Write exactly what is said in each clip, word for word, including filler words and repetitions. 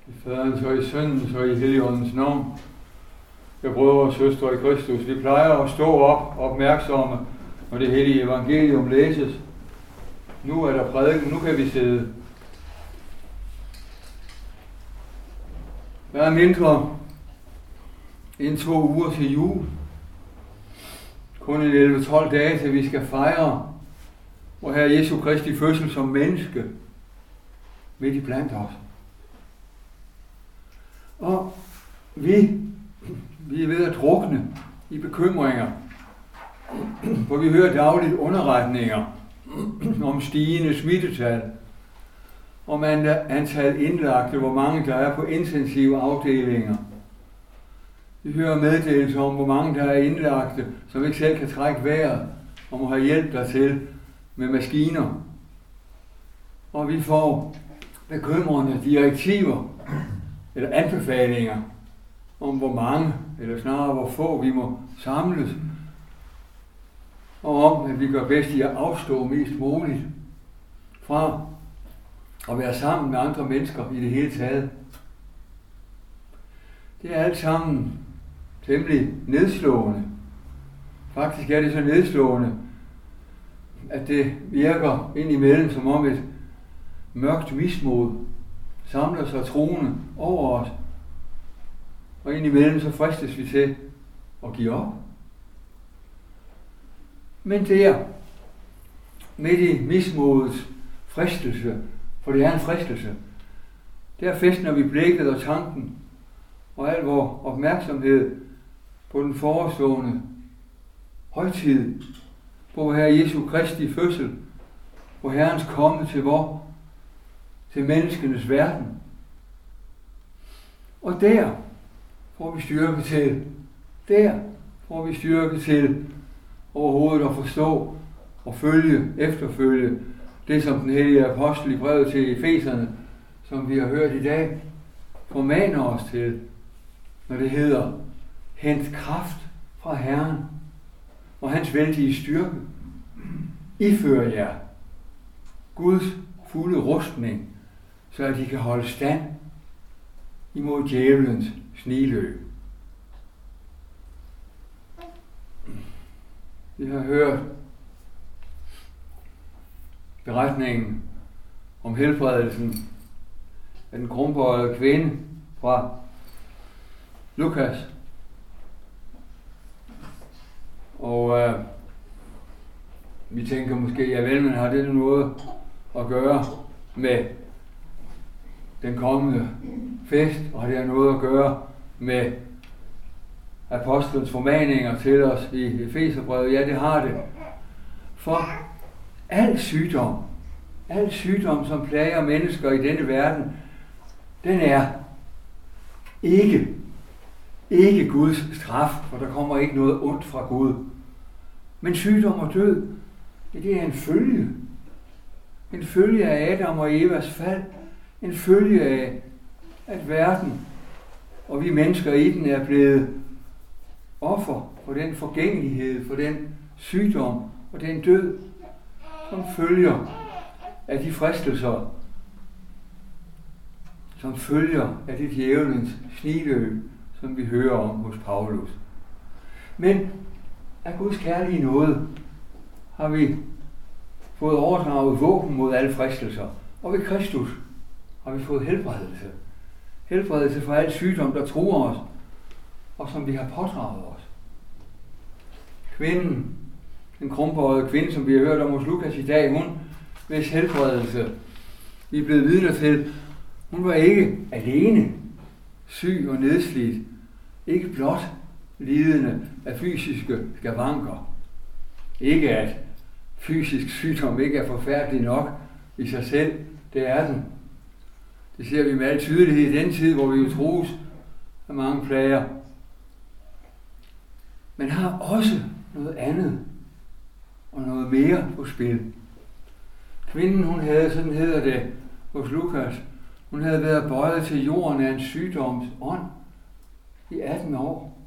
I Faderens og i Søndens og i Helligåndens navn. Jeg brødre og søstre i Kristus, vi plejer at stå op opmærksomme, når det hellige evangelium læses. Nu er der prædiken, nu kan vi sidde. Der er mindre end to uger til jul. Kun en elleve tolv dage til vi skal fejre vor Herre Jesu Kristi fødsel som menneske midt i blandt os. Og vi, vi er ved at drukne i bekymringer, for vi hører dagligt underretninger om stigende smittetal, om antal indlagte, hvor mange der er på intensive afdelinger. Vi hører meddelelser om, hvor mange der er indlagte, som ikke selv kan trække vejret, og må have hjælp dertil med maskiner. Og vi får bekymrende direktiver, eller anbefalinger om, hvor mange, eller snarere hvor få vi må samles, og om, at vi gør bedst i at afstå mest muligt fra at være sammen med andre mennesker i det hele taget. Det er alt sammen temmelig nedslående. Faktisk er det så nedslående, at det virker indimellem som om et mørkt mismod samler sig troende over os, og indimellem så fristes vi til at give op. Men der, midt i mismodets fristelse, for det er en fristelse, der fæstner vi blikket og tanken og al vor opmærksomhed på den forestående højtid, på Herre Jesu Kristi fødsel, på Herrens komme til vor, til menneskenes verden. Og der får vi styrke til, der får vi styrke til overhovedet at forstå og følge, efterfølge det, som den hellige apostel i brevet til Efeserne, som vi har hørt i dag, formaner os til, når det hedder, hent kraft fra Herren og hans vældige styrke. Ifører jer Guds fulde rustning, så at I kan holde stand imod djævelens sniløb. Vi har hørt beretningen om helbredelsen af den krumbøjede kvinde fra Lukas. Og øh, vi tænker måske, ja vel, men har det noget at gøre med den kommende fest, og har det noget at gøre med apostlens formaninger til os i Efeserbrevet? Ja, det har det. For al sygdom, al sygdom, som plager mennesker i denne verden, den er ikke, ikke Guds straf, for der kommer ikke noget ondt fra Gud. Men sygdom og død, det er en følge. En følge af Adam og Evas fald. En følge af, at verden og vi mennesker i den er blevet offer for den forgængelighed, for den sygdom og den død, som følger af de fristelser, som følger af det djævelens sniløb, som vi hører om hos Paulus. Men af Guds kærlige nåde har vi fået overdraget våben mod alle fristelser, og ved Kristus har vi fået helbredelse. Helbredelse for al sygdom, der truer os, og som vi har pådraget os. Kvinden, den krumbøjede kvinde, som vi har hørt om hos Lukas i dag, hun, hvis helbredelse vi er blevet vidner til, hun var ikke alene syg og nedslidt, ikke blot lidende af fysiske skavanker. Ikke at fysisk sygdom ikke er forfærdelig nok i sig selv, det er den. Det ser vi med al tydelighed i den tid, hvor vi jo trues af mange plager. Men har også noget andet og noget mere på spil. Kvinden, hun havde, sådan hedder det hos Lukas, hun havde været bøjet til jorden af en sygdoms ånd i atten år.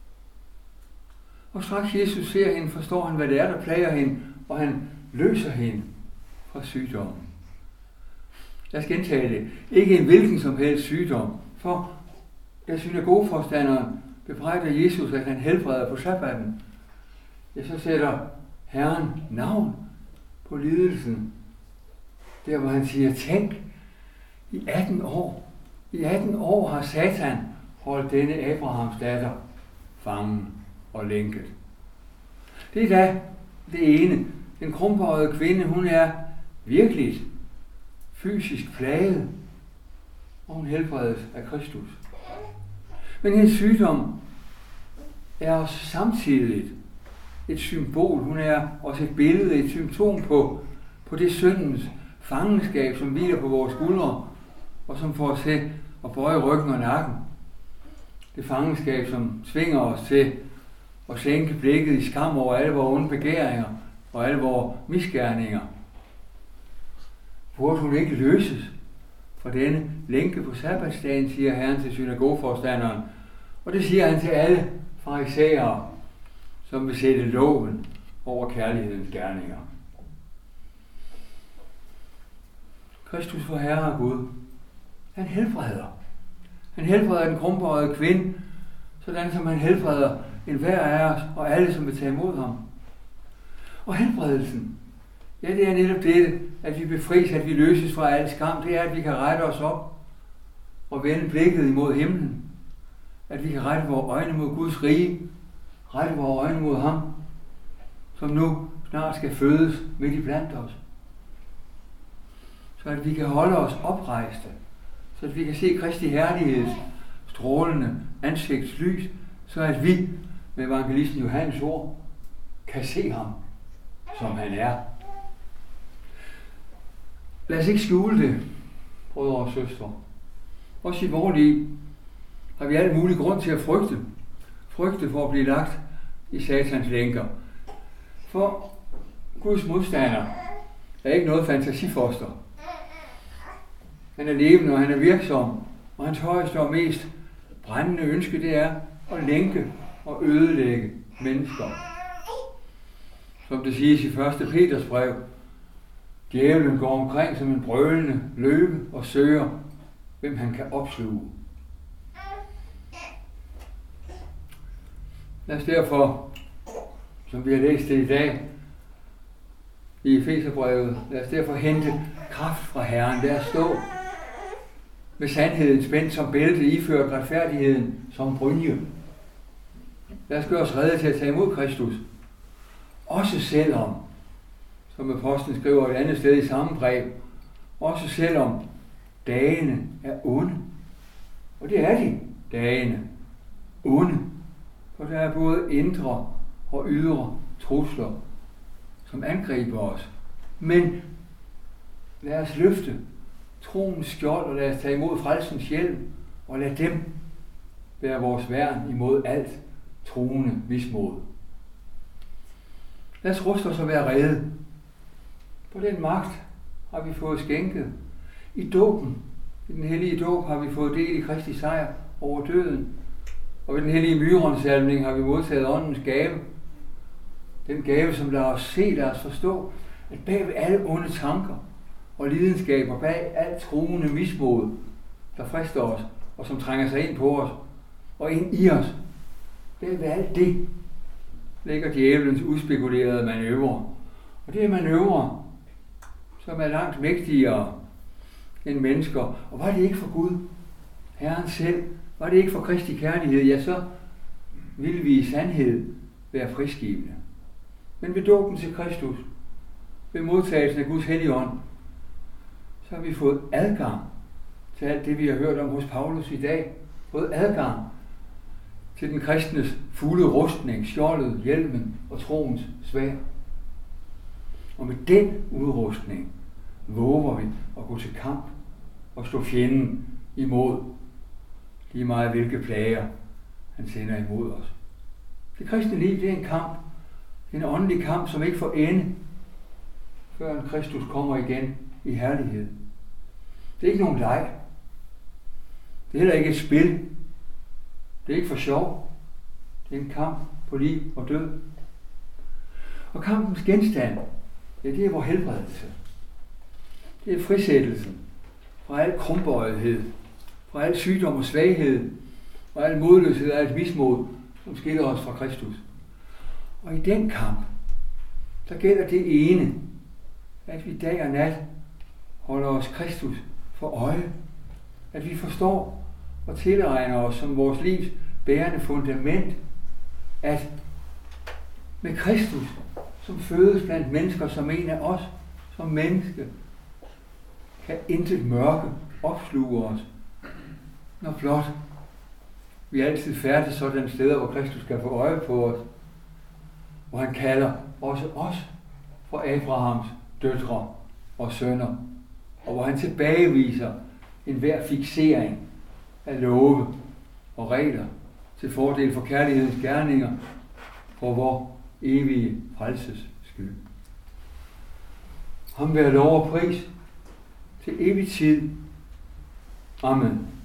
Og straks Jesus ser hende, forstår han, hvad det er, der plager hende, og han løser hende fra sygdommen. Lad os gentage det. Ikke en hvilken som helst sygdom. For da synagogeforstanderen bebrejder Jesus, at han helbreder på sabbaten, ja, så sætter Herren navn på lidelsen. Der hvor han siger, tænk, i atten år, i atten år har Satan holdt denne Abrahams datter fangen og lænket. Det er da det ene. Den krumbøjede kvinde, hun er virkelig fysisk plaget, og hun helbredes af Kristus. Men hendes sygdom er også samtidig et symbol. Hun er også et billede, et symptom på, på det syndens fangenskab, som hviler på vores skuldre, og som får os til at bøje ryggen og nakken. Det fangenskab, som tvinger os til at sænke blikket i skam over alle vores onde begæringer og alle vores misgerninger. Burde hun ikke løses fra denne lænke på sabbatsdagen, siger Herren til synagogeforstanderen. Og det siger han til alle farisæere, som vil sætte loven over kærlighedens gerninger. Kristus for Herre og Gud, han helbreder. Han helbreder den krumbøjede kvinde, sådan som han helbreder enhver af os og alle, som vil tage imod ham. Og helbredelsen, ja, det er netop det, at vi befries, at vi løses fra al skam. Det er, at vi kan rette os op og vende blikket imod himlen. At vi kan rette vores øjne mod Guds rige, rette vores øjne mod ham, som nu snart skal fødes midt i blandt os. Så at vi kan holde os oprejste, så at vi kan se Kristi herligheds strålende ansigtslys, så at vi med evangelisten Johannes ord kan se ham, som han er. Lad os ikke skjule det, brødre og søstre. Også i vores liv har vi alt mulig grund til at frygte. Frygte for at blive lagt i satans lænker. For Guds modstander er ikke noget fantasifoster. Han er levende, og han er virksom, og hans højeste og mest brændende ønske, det er at lænke og ødelægge mennesker. Som det siges i første Peters brev, djævlen går omkring som en brølende løve og søger, hvem han kan opsluge. Lad os derfor, som vi har læst det i dag, i Efeserbrevet, lad os derfor hente kraft fra Herren. Lad os stå med sandheden spændt som bælte, iført retfærdigheden som brynje. Lad os gøre os rede til at tage imod Kristus. Også selvom, som apostlen skriver et andet sted i samme brev, også selvom dagene er onde. Og det er de, dagene. Onde. For der er både indre og ydre trusler, som angriber os. Men lad os løfte troens skjold, og lad os tage imod frelsens hjelm, og lad dem være vores værn imod alt troende mismod. Lad os ruste os og være rede. På den magt har vi fået skænket. I dåben, i den hellige dåb, har vi fået del i Kristi sejr over døden. Og ved den hellige myronsalmning har vi modtaget åndens gave. Den gave, som lader os se, lader os forstå, at bag ved alle onde tanker og lidenskaber, bag alt truende mismod, der frister os, og som trænger sig ind på os, og ind i os, bag ved alt det, ligger djævelens udspekulerede manøvre. Og det er manøvre, som er langt mægtigere end mennesker. Og var det ikke for Gud, Herren selv, var det ikke for Kristi kærlighed, ja, så ville vi i sandhed være friskibende. Men ved dåben til Kristus, ved modtagelsen af Guds hellige ånd, så har vi fået adgang til alt det, vi har hørt om hos Paulus i dag. Fået adgang til den kristnes fulde rustning, skjoldet, hjelmen og troens sværd. Og med den udrustning våger vi at gå til kamp og stå fjenden imod, lige meget hvilke plager han sender imod os. Det kristne liv, det er en kamp. En åndelig kamp, som ikke får ende, før Kristus kommer igen i herlighed. Det er ikke nogen leg. Det er heller ikke et spil. Det er ikke for sjov. Det er en kamp på liv og død. Og kampens genstand, ja, det er vores helbredelse. Det er frisættelsen fra al krumbøjethed, fra al sygdom og svaghed, og al modløshed og alt mismod, som skiller os fra Kristus. Og i den kamp, der gælder det ene, at vi dag og nat holder os Kristus for øje, at vi forstår og tilregner os som vores livs bærende fundament, at med Kristus, som fødes blandt mennesker som en af os, som menneske, kan intet mørke opsluge os, når blot vi altid færdes sådan steder, hvor Kristus skal få øje på os, hvor han kalder også os fra Abrahams døtre og sønner, og hvor han tilbageviser enhver fiksering af love og regler til fordel for kærlighedens gerninger for vor evige frelses skyld. Ham være lov og pris til evig tid. Amen.